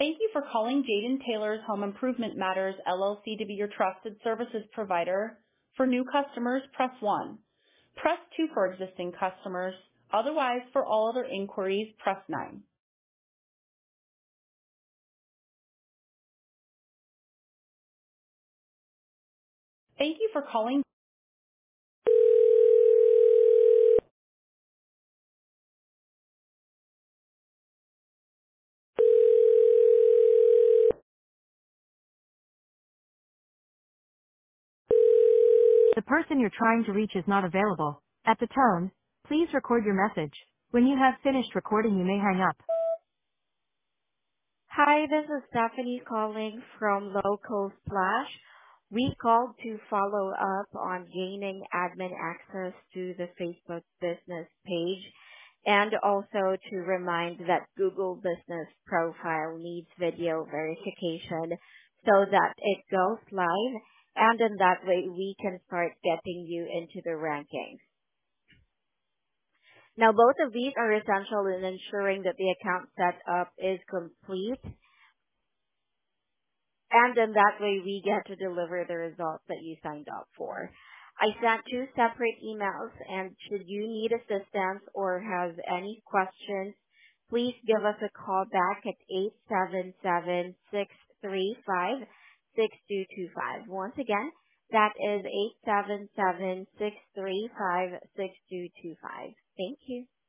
Thank you for calling Jaden Taylor's Home Improvement Matters LLC to be your trusted services provider. For new customers, press 1. Press 2 for existing customers. Otherwise, for all other inquiries, press 9. Thank you for calling. The person you're trying to reach is not available. At the tone, please record your message. When you have finished recording, you may hang up. Hi, this is Stephanie calling from Local Splash. We called to follow up on gaining admin access to the Facebook business page and also to remind that Google Business Profile needs video verification so that it goes live, and in that way we can start getting you into the rankings. Now, both of these are essential in ensuring that the account setup is complete, and in that way we get to deliver the results that you signed up for. I sent two separate emails, and should you need assistance or have any questions, please give us a call back at 877-635-6225. Once again, that is 877-635-6225. Thank you.